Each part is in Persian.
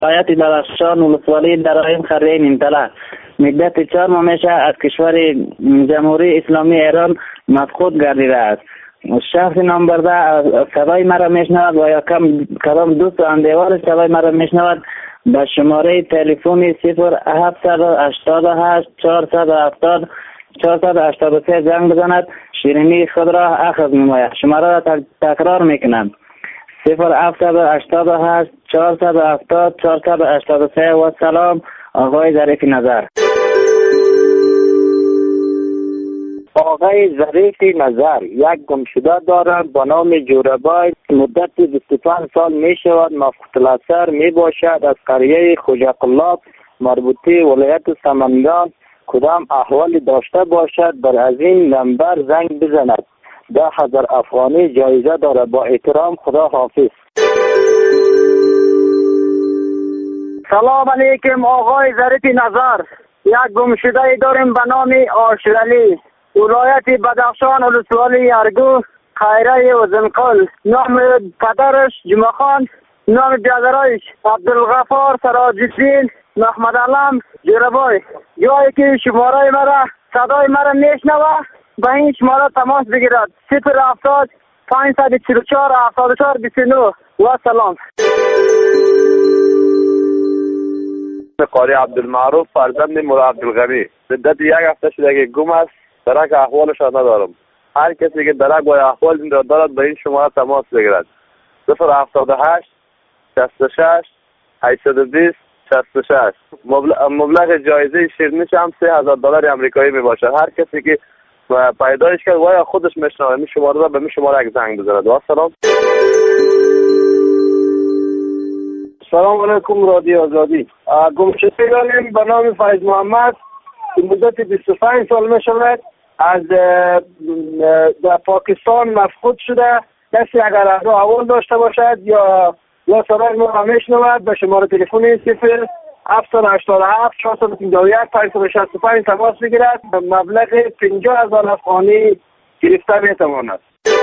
ولایت بدخشان ولسوالی درایم خریه نیمتله مدت 4 ماه میشه از کشور جمهوری اسلامی ایران مفقود گردیده است. شخص نام برده صدای مرا میشنود و یا کدام دوست و اندیوار صدای مرا میشنود به شماره تلفنی 0788 470 483 زنگ بزند، شیرینی خود را اخذ نماید. شماره را تکرار میکنم 0788 470 483. و سلام، آقای ظریف نظر. آقای ظریف نظر یک گمشده دارند به نام جوربای، مدت 25 سال می شود مفقود الاثر می باشد. از قریه خوجقلاب مربوطه ولایت سمنگان کدام احوالی داشته باشد بر از این نمبر زنگ بزند. 10,000 افغانی جایزه دارد. با احترام، خدا حافظ. سلام علیکم آقای ظریف نظر. یک گمشده داریم به نام آشرالی، ولایت بدخشان ولسوالی ارگو خیره وزنقل. نام پدرش جمعه خان، نام برادرش عبدالغفار سراج‌الدین محمد علم جوربای. جایی که شماره مرا صدای مرا میشنوه به این شماره تماس بگیرد 070 544 74 29. و سلام. قاری عبدالمعروف فرزند مولا عبدالغنی. مدت 1 هفته شده که گم است. درک احوالش را ندارم. هر کسی که درک و احوال این را دارد به این شماره تماس بگیرد 078 66 820 66. مبلغ جایزه شیرینیش هم $3,000 آمریکایی می باشد. هر کسی که پیدایش کرد و یا خودش میشنوه این شماره را به این شماره یک زنگ بزند. و سلام. سلام علیکم رادیو آزادی. گمشده داریم به نام فیض محمد، مدت 25 سال می شود از در پاکستان مفقود شده. کسی اگر از احوال داشته باشد یا صدای ما میشنود به شماره تلفنی 0787 451 565 تماس بگیرد. مبلغ 50,000 افغانی گرفته میتواند.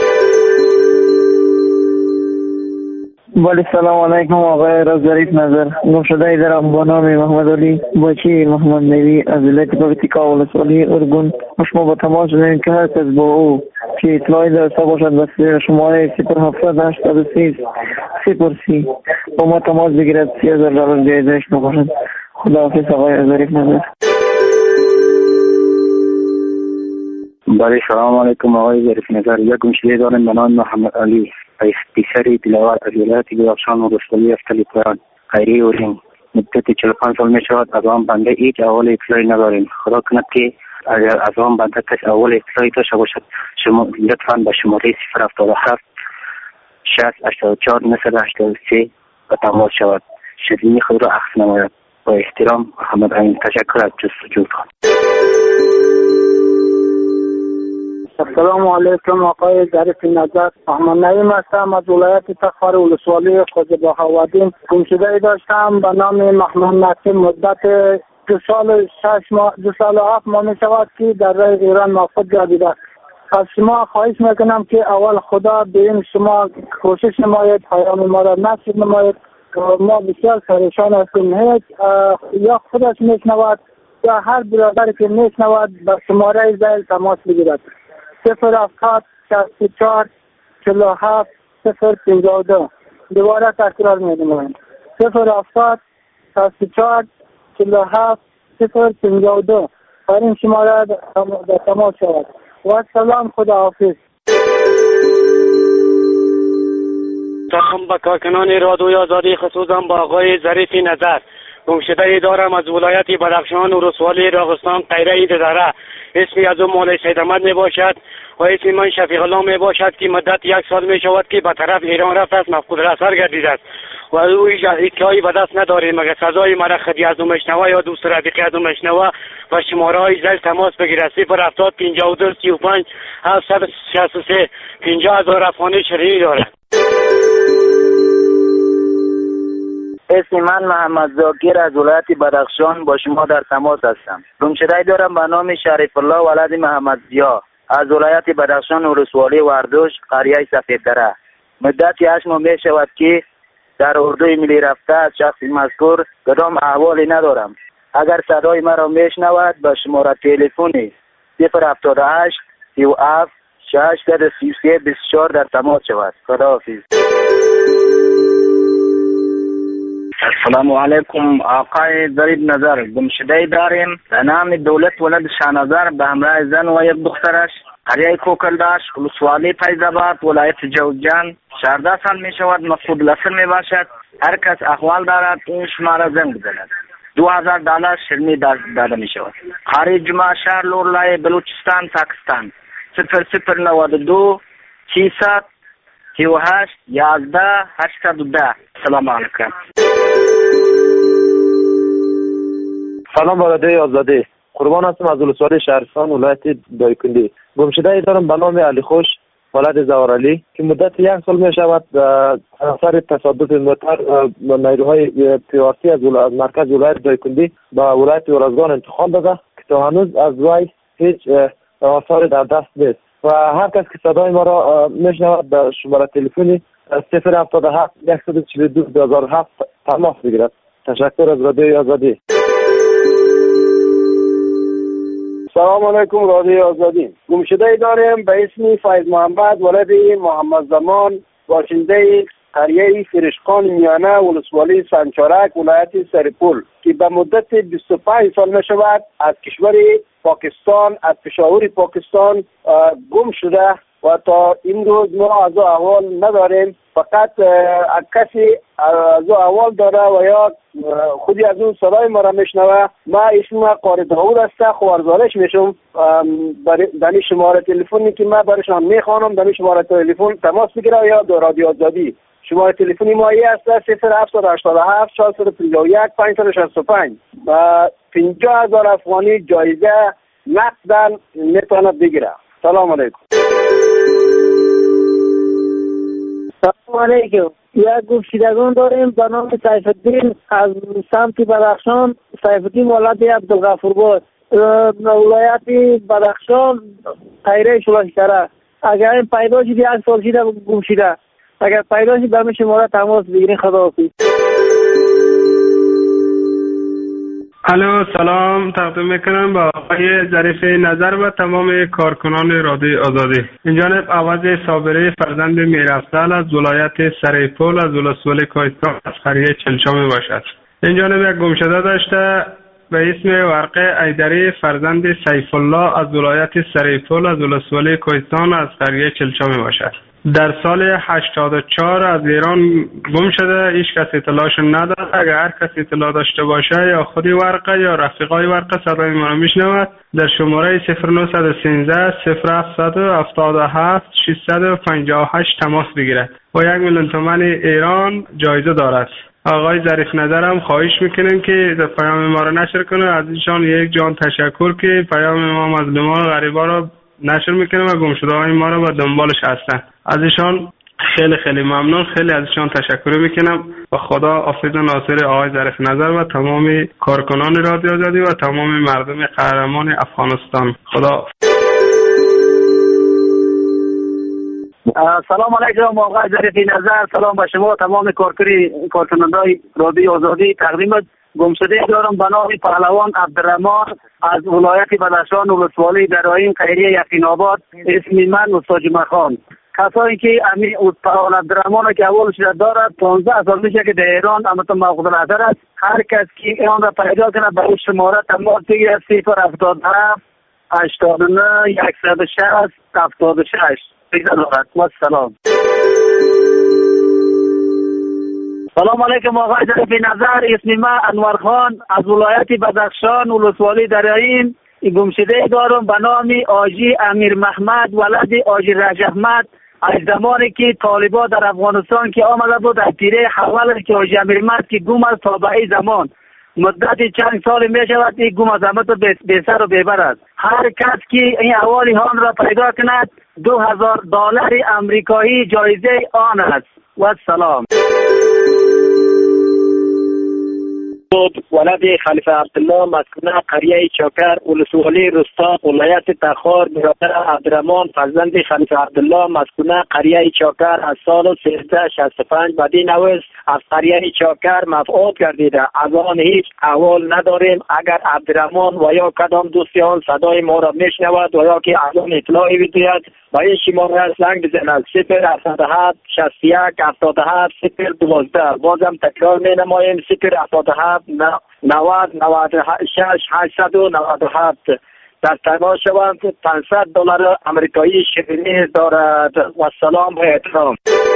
ولی سلام علیکم آقای ظریف نظر. گمشده دارم با نام محمد علی باچی محمد نوی از ولایت پکتیکا ولسوالی ارگون. شما با تماس داریم که هر کس با او که اطلاعی داشته باشد به شماره 078 30 با ما تماس بگیرد. $30,000 جایزه‌اش باشد. خداحافظ آقای ظریف نظر. بله سلام علیکم آقای ظریف نظر. یک گمشده دارم به نام محمد علی پیسری دلاور از ولایت بدخشان ولسوالی افتلی پایان خیری اورین. مدت 45 سال می شود از آن بنده هیچ احوال اطلاعی نداریم. خدا کند که از آن بنده کسی احوال اطلاعی داشته باشد شما لطفاً به شماره 077 684 983 به تماس شود. شیرینی خود را اخذ نماید. با احترام محمد امین. تشکر از جستجو خود. السلام علیکم آقای ظریف نظر. محمد نعیم هستم از ولایت تخار ولسوالی خوجبهاودین. گمشده داشتم به نام محمود نسیم. مدت 2 سال 7 ماه می شود که در راه ایران مفقود گردیده. از شما خواهش میکنم که اول خدا به این شما کوشش نماید، پیام ما را نشر نماید. ما بسیار پریشان هستیم. یا خودش میشنود یا هر برادری که میشنود به شماره زیل تماس بگیرد 070 64 47 052. دوباره تکرار می‌نمایم 070 64 47 052. بر این شماره تماس شود. و سلام، خدا حافظ. سلام به کارکنان رادیوی آزادی، خصوصا با آقای ظریف نظر. گمشده دارم از ولایت بدخشان و ولسوالی راغستان قیره دره. اسمی از اون مولوی سید احمد می باشد و اسمی من شفیق الله می باشد که مدت 1 سال می شود که به طرف ایران رفت است، مفقود الاثر گردیده است و او اطلاعی به دست نداریم مگر سزای مرا خودی از اون مشنوه یا دوست رفیقی از اون مشنوه و شماره های زل تماس بگیرد 070 52 35 763. 50,000 افغانی شیرینی دارد. اسم من محمد زاکر از ولایت بدخشان با شما در تماس هستم. گمشده دارم به نام شریف الله ولد محمد ضیا از ولایت بدخشان ولسوالی وردوش قریه سفید دره. مدت 8 ماه می شود که در اردوی ملی رفته از شخص مذکور کدام احوالی ندارم. اگر صدای مرا میشنود به شماره تلفنی 078 37 633 24 در تماس شود. خداحافظ. السلام علیکم آقای ظریف نظر. گمشده داریم به نام دولت ولد شاهنظر به همراه زن و یک دخترش قریه کوکلداش ولسوالی فیض‌آباد ولایت جوزجان 14 سال می شود. مفقود الاصل می باشد. هر کس احوال دارد این شماره زنگ بزند. $2000 شرمی داده می شود. خارج جمعه شهر لورلای بلوچستان پاکستان 0092 600 38 11 810. سلام علیکم. سلام برادر آزادی. قربان هستم از ولسوالی شهرستان ولایت دایکنی. گمشده دارم به نام علی خوش ولد زورالی که مدت 1 سال می شود اثر تصادف موتر نیروهای پیارتی از مرکز ولایت دایکنی به ولایت ورزگان انتقال داده که تا هنوز از وی هیچ آثار در دست نیست و هر کس که صدای ما را میشنود به شماره تلفنی 077 142 2007 تماس بگیرد. تشکر از رادیو آزادی. سلام علیکم رادیو آزادی. گمشده داریم به اسم فیض محمد ولد محمد زمان باشنده قریه فرشخان میانه ولسوالی سنچارک ولایت سرپول که به مدت 25 سال می شود از کشور پاکستان از پشاور پاکستان گم شده و تا این روز ما از احوال نداریم. فقط کسی از احوال داره و یا خودی از اون صدای ما را میشنوه. ما اسم قاری داود است. خوارزالش میشم. در شماره تلفنی که ما برشان میخوانم در شماره تلفن تماس بگیره یا در رادیو آزادی. شماره تلفنی ما است 0787 451 565 و 50,000 افغانی جایزه نقداً میتواند بگیره. سلام علیکم. سلام علیکم. یک گمشدگان داریم به نام سیف الدین از سمت بدخشان. سیف الدین ولد عبدالغفور ولایت بدخشان خیره شلاشکره. اگر این پیدا شد 1 سال شده گمشده. اگر پیدا شد به شماره تماس بگیرین. خداحافظ. الو سلام تقدیم میکنم با آقای ظریف نظر و تمام کارکنان رادیو آزادی. این جانب عوض صابری فرزند میرافزال از ولایت سریپول از ولسوالی کوهستان از قریه چلشا می باشد. این جانب یک گمشده داشته به اسم ورقه ایدری فرزند سیف الله از ولایت سریپول از ولسوالی کوهستان از قریه چلشا می باشد. در سال 84 از ایران گم شده. هیچ کس اطلاعش نداره. اگر هر کس اطلاع داشته باشه یا خودی ورقه یا رفیقای ورقه صدای ما را میشنود در شماره 0913 0777 658 تماس بگیرد و 1,000,000 تومان ایران جایزه دارد. آقای ظریف نظرم خواهش میکنیم که پیام ما را نشر کنه. از ایشان یک جان تشکر که پیام ما مظلومان و غریبا را نشر میکنه و گمشده‌های ما را به دنبالش هستن. از ایشان خیلی خیلی ممنون. خیلی از ایشان تشکر میکنم و خدا حافظ و ناصر آقای ظریف نظر و تمام کارکنان رادیو آزادی و تمام مردم قهرمان افغانستان. خدا. سلام علیکم آقای ظریف نظر. سلام به شما تمام کارکنندگان رادیو آزادی. تقدیم گمشده دارم به نام پهلوان عبدالرحمن از ولایت بدخشان ولسوالی درائیم خیریه یقین آباد. اسم من استاد جمعه خان. کسایی که امی پهلوان عبدالرحمن که اول شده دارد 15 سال میشه که در ایران امت موقوف العذر است. هر کس که آن را پیدا کنه به شماره تماس بگیرد 077 89 160 76 بگذارد. سلام. سلام علیکم آقای ظریف نظر. اسم من انور خان از ولایت بدخشان ولسوالی درائیم. گمشده دارم به نام آجی امیر محمد ولد آجی رج احمد. از زمانی که طالبان در افغانستان که آمده بود از تیره حوال که آجی امیر محمد که گم است تا به این زمان مدت چند سال می شود این گم از همه به سر و ببر است. هر کس که این احوال آن را پیدا کند $2,000 امریکایی جایزه آن است. و سلام. بود ولد خلیفه عبدالله مسکن قریه چاکر ولسوالی رستاق ولایت تخار برادر عبدالرحمن فرزند خلیفه عبدالله مسکن قریه چاکر از سال 1365 بدین نوز از قریه چاکر مبعوث گردیده. از آن هیچ احوال نداریم. اگر عبدالرحمن و یا کدام دوستیان صدای ما را میشنود و یا که از آن اطلاعی بدهد با این شماره زنگ بزند 077 61 77 012. بازم تکرار می نماییم 077 90 96 897. در تماس شوند. $500 امریکایی شیرینی دارد. و سلام و احترام.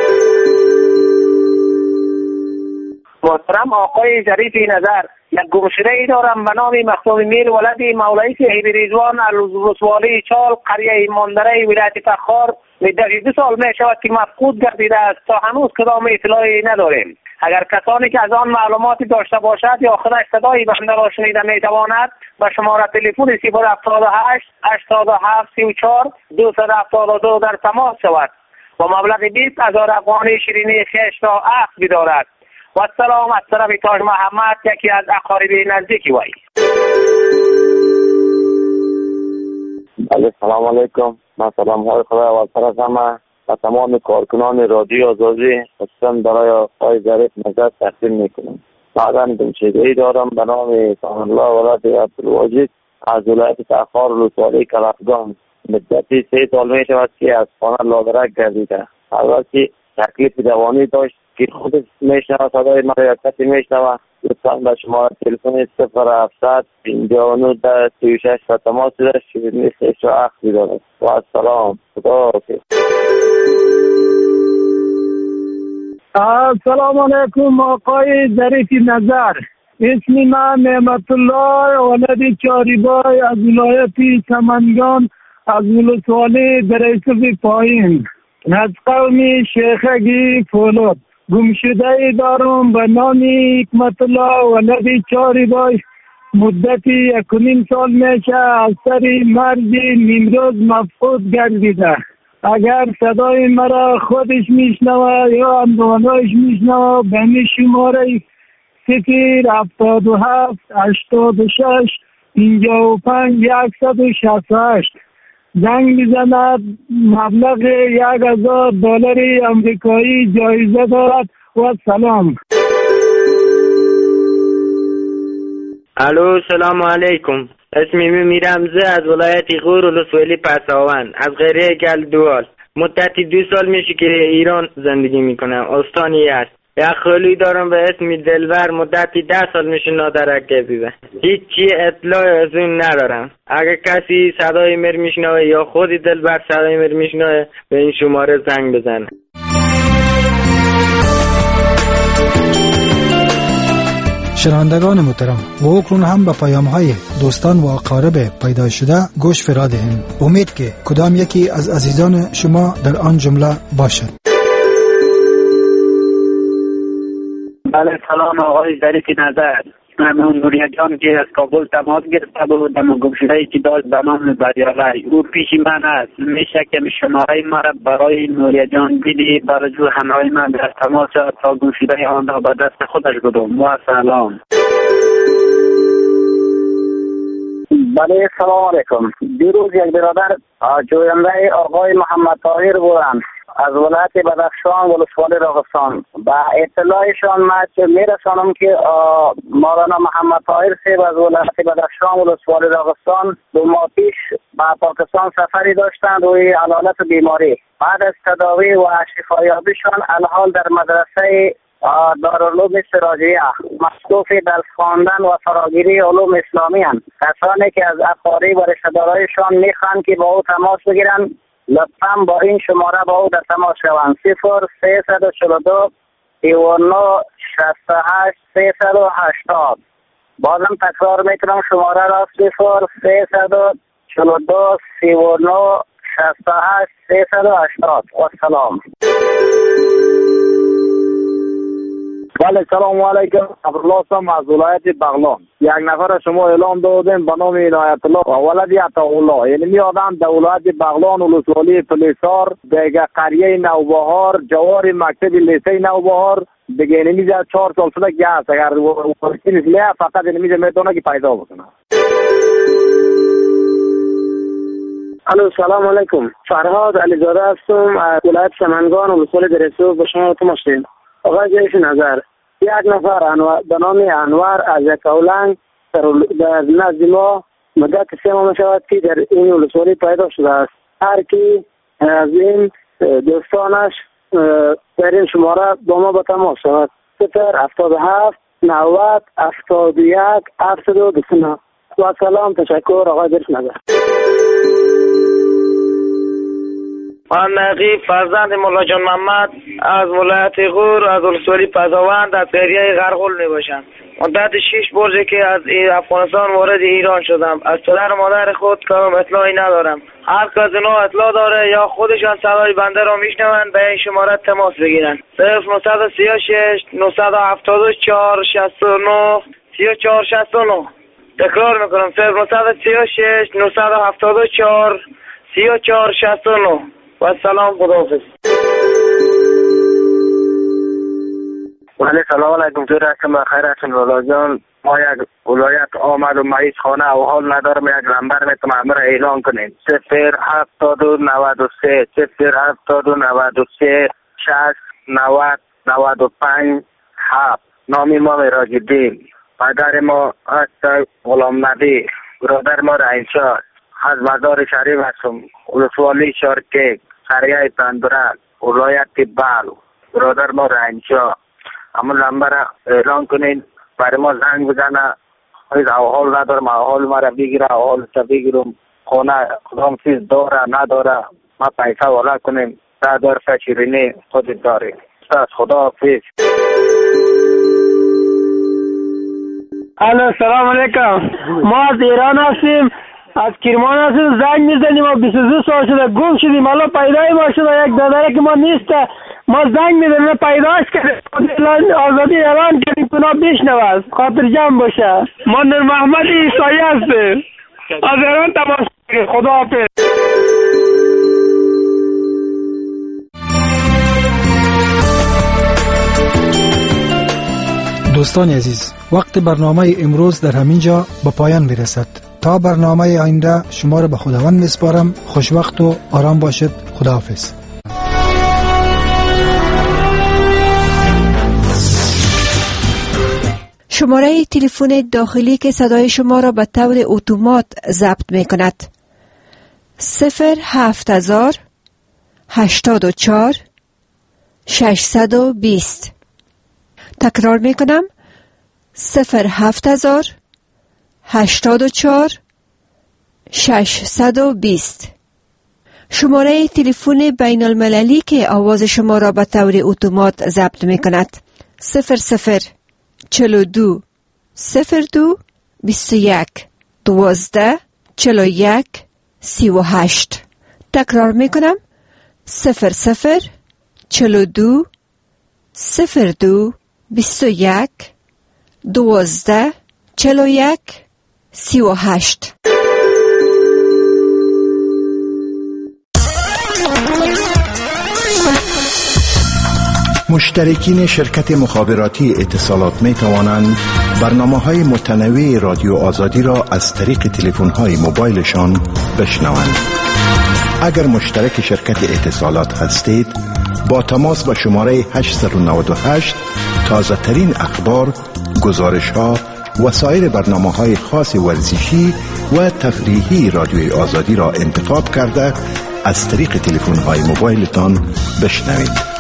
محترم آقای ظریفی نظر، یک گمشده ای دارم به نام مختوم میر ولدی مولوی صاحب رضوان الرسوالی چال قریه ماندره ولایت فخار مدت 2 سال می شود که مفقود گردیده است. تا هنوز کدام اطلاعی نداریم. اگر کسانی که از آن معلوماتی داشته باشد یا خودش صدای بنده را شنیده می تواند به شماره تلفن 078 87 34 272 در تماس شود و مبلغ 20,000 افغانی شیرینی خیش را اخذ بدارد. و سلام از طرف تاج محمد، یکی از اقارب نزدیکی وی. سلام علیکم. من سلام های خدا و طرف همه و تمام کارکنان رادیو آزادی خصوصا برای آقای ظریف نظر تقدیم میکنم. بعداً گمشده‌ای دارم به نام الله ولد عبدالواجد از ولایت تخار ولسوالی کلافگان. مدتی 3 سال می شود که از خانه لادرک گردیده. البته تکلیف دوانی داشت که خودش میشنوه صدای من یا کسی میشنوه لطفاً به شماره تلفن 0700 59 36 و تماس داشت شیرینی خیش را اخذ بدارد. و السلام. خدا حافظ. السلام علیکم آقای ظریفی نظر. اسم من نعمت الله ولد چاریبای از ولایت سمنگان از ولسوالی درایسوی پایین از قوم شیخگی فولاد. گمشده ای دارم به نام حکمت الله ولد چاریبای مدتی 1.5 سال میشه از سر مردی نیمروز مفقود گردیده. اگر صدای مرا خودش میشنوه یا اندوانایش میشنوه به می شماره 077 86 55 168 زنگ بزند. مبلغ $1,000 امریکایی جایزه دارد. و سلام. الو سلام علیکم. اسمی میرمزه از ولایت غور ولسوالی پساوند از قریه گلدوال. مدتی 2 سال میشه که ایران زندگی میکنم. استانی است. یک خالی دارم به اسم دلبر مدتی 10 سال میشه نادرک گردیده. هیچی اطلاع از اون ندارم. اگر کسی صدای مر میشنوه یا خودی دلبر صدای مر میشنوه به این شماره زنگ بزنه. شنوندگان محترم، و اکنون هم به پیام‌های دوستان و اقارب پیدا شده گوش فرا دهیم. امید که کدام یکی از عزیزان شما در آن جمله باشد. بله سلام آقای ظریفی نظر. من نوریا جان که از کابل تماس گرفته بود در گمشده‌ای که داشت به نام بریالی. او پیش من است. میشه که شماره ما را برای نوریا جان بدی برای جو همراه من در تماس تا گمشده آن را به دست خودش بدم. و سلام. بله سلام علیکم. دیروز یک برادر جوینده آقای محمد طاهر بودند از ولایت بدخشان ولسوالی راغستان. با اطلاعشان من میرسانم که مولانا محمد طاهر صاحب از ولایت بدخشان ولسوالی راغستان 2 ماه پیش به پاکستان سفری داشتند روی علالت بیماری. بعد از تداوی و شفایابیشان الحال در مدرسه دارالعلوم سراجیه مصروف درس خواندن و فراگیری علوم اسلامی هستند. کسانی که از اقارب و رشته‌دارایشان میخوان که با او تماس بگیرن لطفاً با این شماره با او در تماس شوند. 0342 39 68 380. بازم تکرار میکنم شماره را 0342 39 68 380. و سلام. بله سلام علیکم. عبدالله هستم از ولایت بغلان. یک نفر شما اعلام دادیم به نام عنایت الله ولد عطاالله. یعنی می آدم در ولایت بغلان ولسوالی پلیسار دیگه قریه نوبهار جوار مکتب لیسه نوبهار دیگه نمیشه 4 سال شده که هست اگر وکیل نه فقط نمیشه میتونه که پیدا بکنه. الو سلام علیکم. فرهاد علیزاده هستم از ولایت سمنگان و ولسوالی دریسو به شما تماشین. آقای ظریف نظر، یک نفر به نام انور از یکاولنگ در نزد ما مدت 3 ماه شود که در این ولسوالی پیدا شده است. هر کی از این دوستانش در این شماره با ما به تماس شود. 077 90 71 729. و سلام. تشکر آقای ظریف نظر. من نقیب فرزند مولا جان محمد از ولایت غور از ولسوالی پزاوند از قریه غرغل می باشم. مدت 6 برجه که از افغانستان وارد ایران شدم. از پدر مادر خود کام اطلاعی ندارم. هر کس اینا اطلاع داره یا خودشان صدای بنده را میشنوند به این شماره تماس بگیرند. 0936 974 69 34 69. تکرار میکنم 0936 974 34 69. و سلام. خداحافظ. ولی سلام علیکم. تو رسم بخیر هستون والا جان. ما یک ولایت آمد و معیز خانه و حال ندارم یک نمبر میتونم را اعلان کنیم 07293 07293 60 90 95 7. نامی ما مراجدین. پدر ما هست غلام نبی. برادر ما رئیسا از مزار شریف هستم. ولسوالی شارکه قریه تندرک ولایت بلو. برادر ما رئیسا همون نمبر اعلان کنین برای ما زنگ بزنه. از احوال ندارم احوال ما را بگیره احوال تا بگیرم خونه کدام چیز داره نداره ما پیسه والا کنیم 10,000 شیرینی خودت داری. خداحافظ. الو سلام علیکم. ما از ایران هستیم، از کرمان هستیم. زنگ میزنیم ما 22 سال شده گم شدیم. حالا پیدای ما شده یک دادره که ما نیسته. ما زنگ میزنیم پیداش کردیم. آزادی اعلان کردیم کنا بشنوه خاطر جمع باشه. ما نور محمد عیسایی هستیم از ایران تماس کنید. خداحافظ. دوستان عزیز، وقت برنامه امروز در همین جا به پایان میرسد. تا برنامه آینده شما را به خداوند میسپارم. خوشوقت و آرام باشید. خداحافظ. شماره تلفن داخلی که صدای شما را به طور اتومات ضبط می کند 07000 84 620. تکرار می کنم 07000 84 620. شماره تلفن بین المللی که آواز شما را به طور اتومات ضبط می کند 00 42 02 21 12 41 38. تکرار می کنم 00 42 02 21 12 41 38. مشترکین شرکت مخابراتی اتصالات می توانند برنامه‌های متنوع رادیو آزادی را از طریق تلفن‌های موبایلشان بشنوند. اگر مشترک شرکت اتصالات هستید، با تماس با شماره 898 تازه ترین اخبار، گزارش‌ها و سایر برنامه‌های خاص ورزشی و تفریحی رادیوی آزادی را انتخاب کرده از طریق تلفن‌های موبایلتان بشنوید.